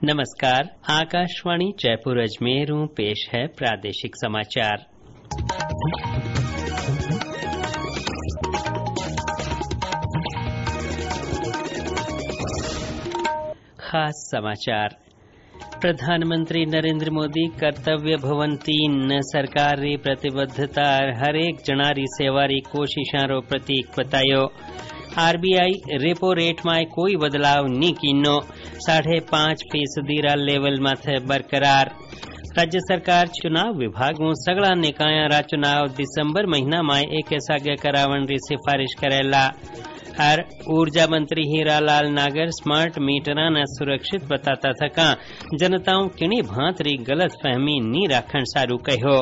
नमस्कार, आकाशवाणी जयपुर अजमेर पेश है प्रादेशिक समाचार। खास समाचार। प्रधानमंत्री नरेंद्र मोदी कर्तव्य भवन 3 सरकार री प्रतिबद्धता हरेक जणारी सेवारी कोशिशां प्रतीक बतायो। आरबीआई रेपो रेट में कोई बदलाव नी कीनो, 5.5% रा लेवल माथे बरकरार। राज्य सरकार चुनाव विभागों सगळा निकाया रा चुनाव दिसंबर महीना में एक सागे करावण री सिफारिश करेला। और ऊर्जा मंत्री हीरालाल नागर स्मार्ट मीटरा ने सुरक्षित बताता थका जनताओं किणी भांत री गलत फहमी नी राखण सारू कहो।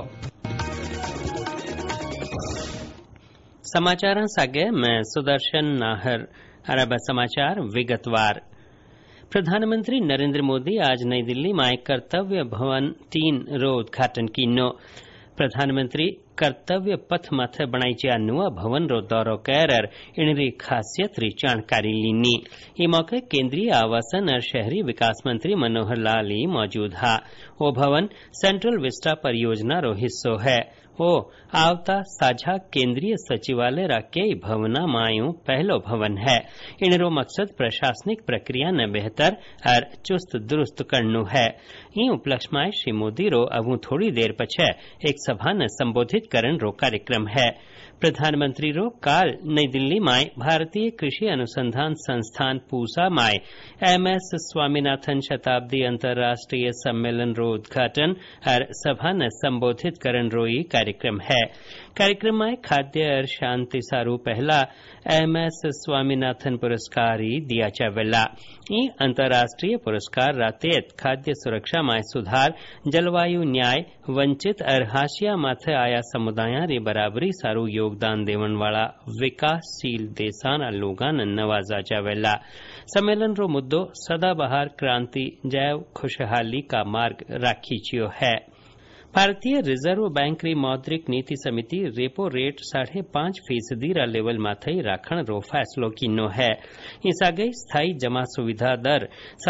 समाचार सागे मैं सुदर्शन नाहर। अरब समाचार विगतवार। प्रधानमंत्री नरेंद्र मोदी आज नई दिल्ली में कर्तव्य भवन 3 रो उद्घाटन कीनो। प्रधानमंत्री कर्तव्य पथ माथे बनाई नुआ भवन रो दौरो कर इनरी खासियत री जानकारी लीनी। ई मौके केंद्रीय आवासन और शहरी विकास मंत्री मनोहर लाल मौजूद हा। वो भवन सेंट्रल विस्टा परियोजना रो हिस्सो है। वो आवता साझा केंद्रीय सचिवालय रा कई भवना मायूं पहलो भवन है। इनरो मकसद प्रशासनिक प्रक्रिया ने बेहतर और चुस्त दुरुस्त करनु है। ई उपलक्ष्य में श्री मोदी रो अबू थोड़ी देर पछे एक सभा ने संबोधित करन रो कार्यक्रम है। प्रधानमंत्री रो काल नई दिल्ली में भारतीय कृषि अनुसंधान संस्थान पूसा में एमएस स्वामीनाथन शताब्दी अंतर्राष्ट्रीय सम्मेलन रो उद्घाटन और सभा ने संबोधित करन रो ई कार्यक्रम है। कार्यक्रम में खाद्य और शांति सारू पहला एमएस स्वामीनाथन पुरस्कार दिया जावेला। ई अंतर्राष्ट्रीय पुरस्कार रातेत खाद्य सुरक्षा में सुधार, जलवायु न्याय, वंचित और हाशिया माथे आया समुदायां री बराबरी सारू योगदान देवन वाला विकासशील देशाना लोगान नवाजा जावेला। सम्मेलन रो मुद्दो सदाबहार क्रांति जैव खुशहाली का मार्ग राखीचियो है। भारतीय रिजर्व बैंक री मौद्रिक नीति समिति रेपो रेट 5.5% रा लेवल माथई राखण रो फैसलो कीनो है। इस आगे स्थायी जमा सुविधा दर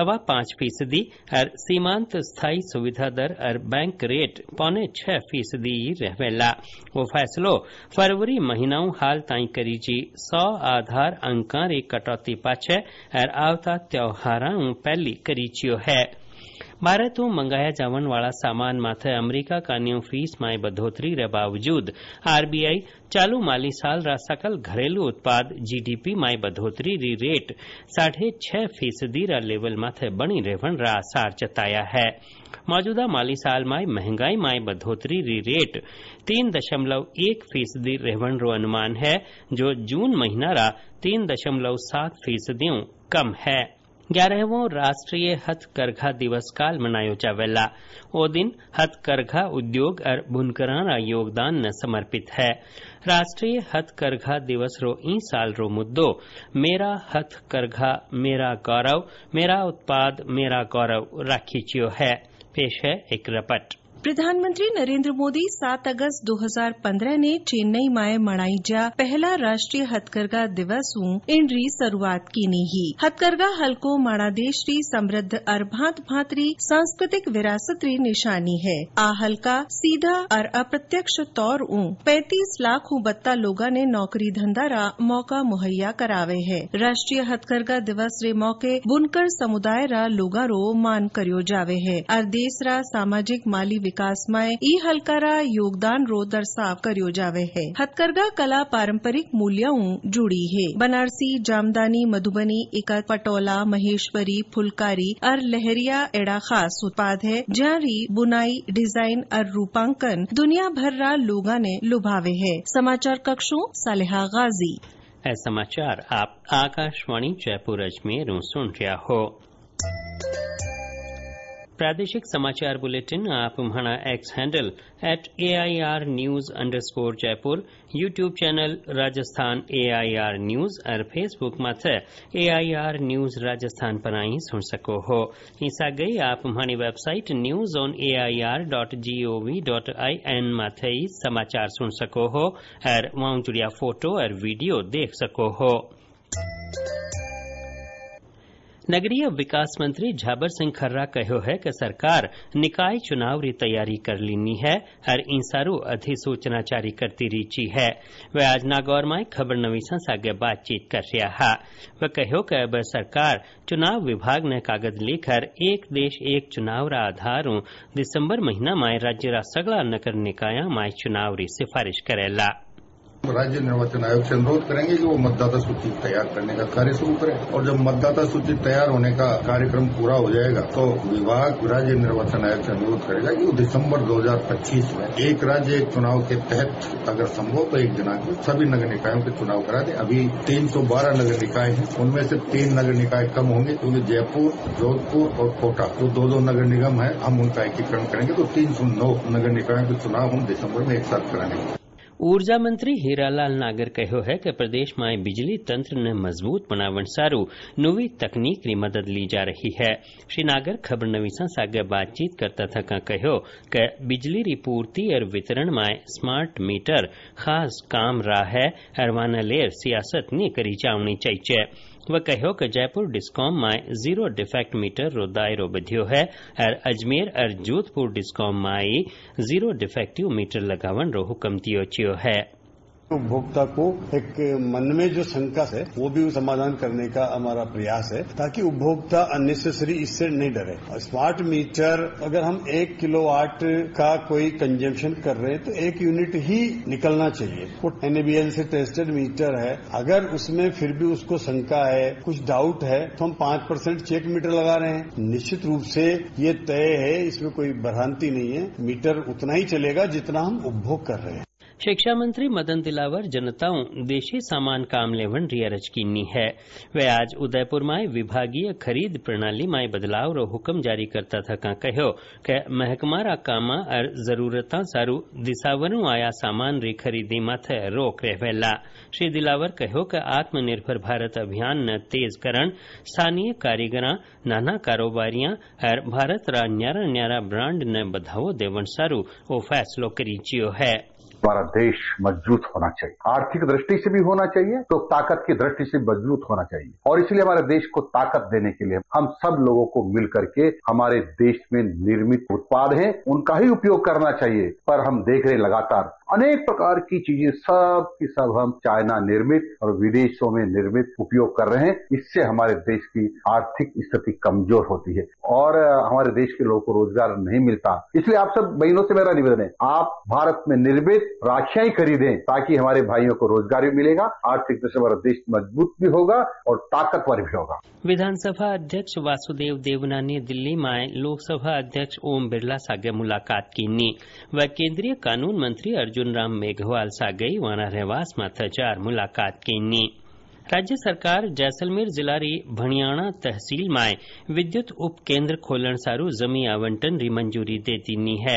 5.25% और सीमांत स्थायी सुविधा दर और बैंक रेट 5.6% रहेला। वो फैसलो फरवरी महीनाओं हाल ताई करी जी 100 आधार अंका री कटौती पाछे और आवता त्योहारां पहली करीचियो है। भारत मंगाया जावन वाला सामान माथे अमेरिका का न्यू फीस में बढ़ोतरी रे बावजूद आरबीआई चालू माली साल रा सकल घरेलू उत्पाद जीडीपी में बढ़ोतरी री रेट 6.5% रा लेवल माथे बनी रहन रा आसार जताया है। मौजूदा माली साल में महंगाई में बढ़ोतरी री रेट 3.1% रहन रो अनुमान है, जो जून महीना रा 3.7% कम है। 11वां राष्ट्रीय हथकरघा दिवस काल मनायो जावेला। ओ दिन हथकरघा उद्योग और बुनकरां रा योगदान न समर्पित है। राष्ट्रीय हथकरघा दिवस रो ई साल रो मुद्दो मेरा हथकरघा मेरा गौरव, मेरा उत्पाद मेरा गौरव राखीचियो है। पेश है एक रिपोर्ट। प्रधानमंत्री नरेंद्र मोदी 7 अगस्त 2015 ने चेन्नई में मनाई जा पहला राष्ट्रीय हथकरघा दिवस इनरी शुरुआत कीनी ही। हथकरघा हलको माणा देश री समृद्ध और भांत भांत री सांस्कृतिक विरासत री निशानी है। आ हलका सीधा और अप्रत्यक्ष तौर 35 लाख बत्ता लोगा ने नौकरी धंधा रा मौका मुहैया करावे है। राष्ट्रीय हथकरघा दिवस रे मौके बुनकर समुदाय रा लोगा रो मान करियो जावे है और देश रा सामाजिक माली विकास में ई हलकारा योगदान रो दर्शाव करियो जावे है। हथकरघा कला पारंपरिक मूल्यों जुड़ी है। बनारसी, जामदानी, मधुबनी, इकत, पटोला, महेश्वरी, फुलकारी और लहरिया एड़ा खास उत्पाद है, जारी बुनाई, डिजाइन और रूपांकन दुनिया भर रा लोगा ने लुभावे है। समाचार कक्षों सालेहा गाजी। समाचार आप आकाशवाणी जयपुर अजमेर सुन रहा हो। प्रादेशिक समाचार बुलेटिन आप हमारा X handle @AIR News_ Jaipur, YouTube channel Rajasthan AIR news और फेसबुक माथे AIR न्यूज राजस्थान पर आई सुन सको हो। इसा गई आप हमारी वेबसाइट newsonair.gov.in माथे समाचार सुन सको हो और वहां जुड़िया फोटो और वीडियो देख सको हो। नगरीय विकास मंत्री झाबर सिंह खर्रा कहो है कि सरकार निकाय चुनाव री तैयारी कर लीनी है और इंसारू अधिसूचना जारी करती रीची है। वे आज नागौर में खबर नवीसा सागे बातचीत कर रहा है। वे कहो कि अब सरकार चुनाव विभाग ने कागज लेकर एक देश एक चुनाव रा आधार दिसंबर महीना में राज्य रा सगला नगर निकाया में चुनाव री सिफारिश करेला। राज्य निर्वाचन आयोग से अनुरोध करेंगे कि वो मतदाता सूची तैयार करने का कार्य शुरू करे और जब मतदाता सूची तैयार होने का कार्यक्रम पूरा हो जाएगा तो विभाग राज्य निर्वाचन आयोग से अनुरोध करेगा कि वो दिसंबर 2025 में एक राज्य एक चुनाव के तहत अगर संभव तो एक दिनांक में सभी नगर निकायों के चुनाव करा दे। अभी 312 नगर निकाय हैं, उनमें से 3 नगर निकाय कम होंगे क्योंकि जयपुर, जोधपुर और कोटा जो 2 नगर निगम है, हम उनका एकीकरण करेंगे तो 309 नगर निकायों के चुनाव हम दिसंबर में एक साथ कराएंगे। ऊर्जा मंत्री हीरालाल नागर कहो है कि प्रदेश में बिजली तंत्र ने मजबूत बनावन सारू नवी तकनीक री मदद ली जा रही है। श्री नागर खबर नवीसा सागे बातचीत करता था कहो कि बिजली री पूर्ति और वितरण में स्मार्ट मीटर खास काम रहा है और वाना लेर सियासत नहीं करी जावनी चाहिए। वह कहो कि जयपुर डिस्कॉम में जीरो डिफेक्ट मीटर रो दायरो बध्यो है और अजमेर और जोधपुर डिस्कॉम में जीरो डिफेक्टिव मीटर लगावन रो हुक्म दियो चियो है। उपभोक्ता को एक मन में जो शंका है वो भी समाधान करने का हमारा प्रयास है ताकि उपभोक्ता अननेसेसरी इससे नहीं डरे। स्मार्ट मीटर अगर हम 1 किलोवाट का कोई कंजम्पशन कर रहे हैं तो 1 यूनिट ही निकलना चाहिए। वो NABL से टेस्टेड मीटर है, अगर उसमें फिर भी उसको शंका है, कुछ डाउट है तो हम 5% चेक मीटर लगा रहे हैं। निश्चित रूप से ये तय है, इसमें कोई भ्रांति नहीं है, मीटर उतना ही चलेगा जितना हम उपभोग कर रहे हैं। शिक्षा मंत्री मदन दिलावर जनताओं देशी सामान काम लेवन रियरज कीनी है। वे आज उदयपुर में विभागीय खरीद प्रणाली में बदलाव रो हुक्म जारी करता था कहो कि महकमा रा कामा और जरूरता सारू दिशावनु आया सामान री खरीदी माथे रोक रहेला। श्री दिलावर कहो कि आत्मनिर्भर भारत अभियान न तेज करण, स्थानीय कारीगरा, नाना कारोबारियां और भारत रा न्यारा न्यारा ब्रांड न बढ़ावो देवन सारू ओ फैसलो करी चियो है। हमारा देश मजबूत होना चाहिए, आर्थिक दृष्टि से भी होना चाहिए तो ताकत की दृष्टि से मजबूत होना चाहिए और इसलिए हमारे देश को ताकत देने के लिए हम सब लोगों को मिल करके हमारे देश में निर्मित उत्पाद हैं उनका ही उपयोग करना चाहिए। पर हम देख रहे लगातार अनेक प्रकार की चीजें सब की सब हम चाइना निर्मित और विदेशों में निर्मित उपयोग कर रहे हैं। इससे हमारे देश की आर्थिक स्थिति कमजोर होती है और हमारे देश के लोगों को रोजगार नहीं मिलता। इसलिए आप सब बहनों से मेरा निवेदन है, आप भारत में निर्मित राखियां ही खरीदें ताकि हमारे भाइयों को रोजगार भी मिलेगा, आर्थिक दृष्टि से हमारा देश मजबूत भी होगा और ताकतवर भी होगा। विधानसभा अध्यक्ष वासुदेव देवना ने दिल्ली में लोकसभा अध्यक्ष ओम बिरला सागे मुलाकात की व केंद्रीय कानून मंत्री अर्जुन राम मेघवाल सागे वाना रहवास माथाचार मुलाकात की। राज्य सरकार जैसलमेर जिला री भणियाणा तहसील में विद्युत उप केंद्र खोलन सारू जमी आवंटन री मंजूरी देती नी है।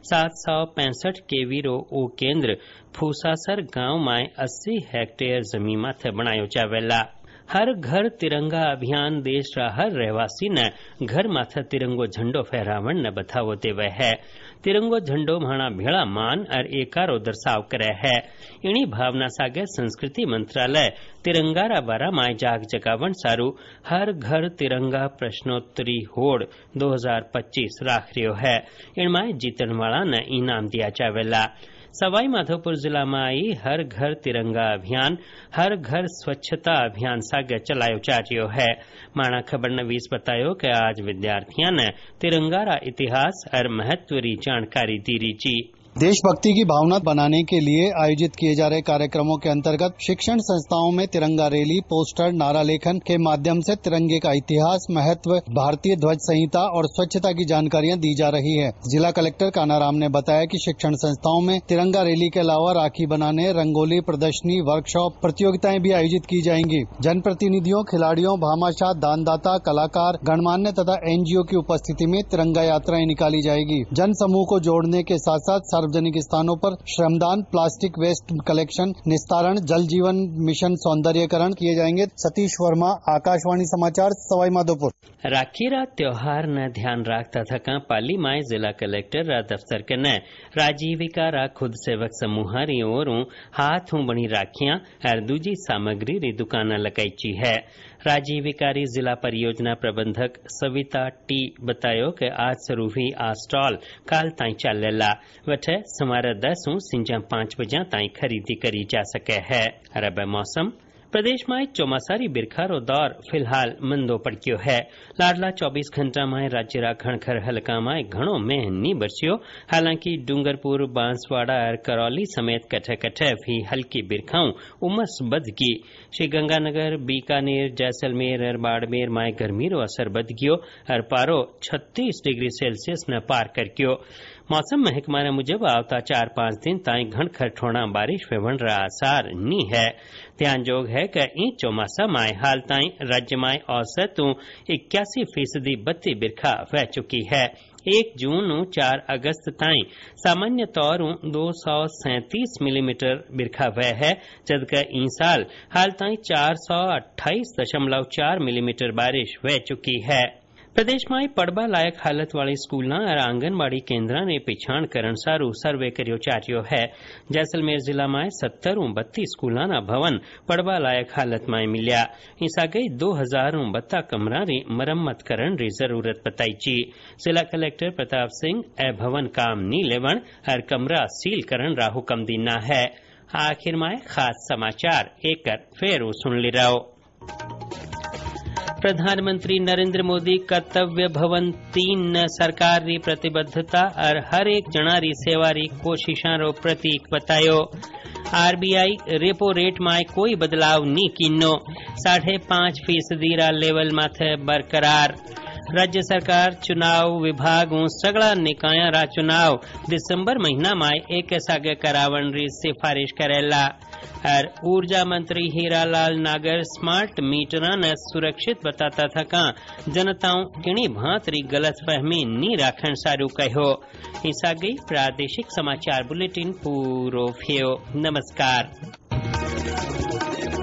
765 केवी रो ओ केंद्र फूसासर गांव में 80 हेक्टेयर जमी माथे बनायो जावेला। हर घर तिरंगा अभियान देश रा हर रहवासी ने घर माथे तिरंगो झंडो फहरावन न बधावो देवे है। तिरंगो झंडो भाणा भेड़ा मान और एकारो दर्शाव करे है। इनी भावना सागे संस्कृति मंत्रालय तिरंगा रा बारा माय जाग जगावन सारू हर घर तिरंगा प्रश्नोत्तरी होड़ 2025 राख रियो है। इनमें जीतन वाला ने इनाम दिया जावेला। सवाई माधोपुर जिला में आई हर घर तिरंगा अभियान हर घर स्वच्छता अभियान सागे चलायो जा रही है। माणा खबर नवीस बतायो कि आज विद्यार्थियों ने तिरंगा रा इतिहास और महत्व री जानकारी दी री। देशभक्ति की भावना बनाने के लिए आयोजित किए जा रहे कार्यक्रमों के अंतर्गत शिक्षण संस्थाओं में तिरंगा रैली, पोस्टर, नारा लेखन के माध्यम से तिरंगे का इतिहास, महत्व, भारतीय ध्वज संहिता और स्वच्छता की जानकारियां दी जा रही है। जिला कलेक्टर कानाराम ने बताया कि शिक्षण संस्थाओं में तिरंगा रैली के अलावा राखी बनाने, रंगोली प्रदर्शनी, वर्कशॉप, प्रतियोगिताएं भी आयोजित की जाएंगी। जनप्रतिनिधियों, खिलाड़ियों, भामाशाह, दानदाता, कलाकार, गणमान्य तथा NGO की उपस्थिति में तिरंगा यात्राएं निकाली जाएगी। जन समूह को जोड़ने के साथ साथ सार्वजनिक स्थानों पर श्रमदान, प्लास्टिक वेस्ट कलेक्शन, निस्तारण, जल जीवन मिशन सौंदर्यीकरण किए जाएंगे। सतीश वर्मा, आकाशवाणी समाचार, सवाई माधोपुर। राखी रा त्योहार न ध्यान रखता था पाली माय जिला कलेक्टर रा दफ्तर के न राजीविका रा खुद सेवक समूह री ओर हाथ बनी राखियां और दूजी सामग्री री दुकाना लगाई है। राजीविकारी जिला परियोजना प्रबंधक सविता टी बतायो कि आज शुरू हुई आ स्टॉल काल ताईं चलेला वठे सुमार 10 सिंजा 5 बजे ताईं खरीदी करी जा सके है। अरब मौसम प्रदेश में चौमासारी बिरखारो दौर फिलहाल मंदो पड़क्यो है। लाडला 24 घंटा में राज्य खणखर हलका में घणो मेह नी बरस्यो। हालांकि डूंगरपुर बांसवाड़ा और करौली समेत कठे कठे भी हल्की बिरखाऊं उमस बदगी। श्रीगंगानगर बीकानेर जैसलमेर और बाड़मेर में गर्मी रो असर बदगियो और पारो 36 डिग्री सेल्सियस न पार करक्यो। मौसम महकमा मुजब आवता 4-5 दिन ताईं घणखर ठोणा बारिश वेवण रा आसार नी है। ध्यान जोग है कि ई चौमासा में हाल ताईं राज्य में औसत 81% बत्ती बिरखा वह चुकी है। 1 जून 4 अगस्त ताईं सामान्य तौर 237 मिलीमीटर बिरखा वह है, जबकि ई साल हाल ताईं 428.4 मिलीमीटर बारिश वह चुकी है। प्रदेश में पढ़वा लायक हालत वाली स्कूलों और आंगनबाड़ी केन्द्रों ने पिछाण करण सारू सर्वे करियो चार्यो है। जैसलमेर जिला में 70-32 स्कूलों भवन पढ़वा लायक हालत में मिलिया। इसा गई 2000 कमरा री मरम्मत करण री जरूरत बताई ची। जिला कलेक्टर प्रताप सिंह ए भवन काम नी लेवण और कमरा सील करण रा हुक्म दीना है। आखिर में खास समाचार एक फेरू सुन ली रहो। प्रधानमंत्री नरेंद्र मोदी कर्तव्य भवन 3 सरकार री प्रतिबद्धता और हर एक जना री सेवा री कोशिशां रो प्रतीक बतायो। आरबीआई रेपो रेट में कोई बदलाव नी किन्नो। 5.5% रा लेवल माथे बरकरार। राज्य सरकार चुनाव विभाग सगळा निकाया रा चुनाव दिसंबर महीना में एक सागे करावण री सिफारिश करेला। और ऊर्जा मंत्री हीरालाल नागर स्मार्ट मीटर ने सुरक्षित बताता था का जनताओं किणी भांत री गलत फहमी नी राखण सारू कहो। हिस्सा गई प्रादेशिक समाचार बुलेटिन पूरो थियो। नमस्कार।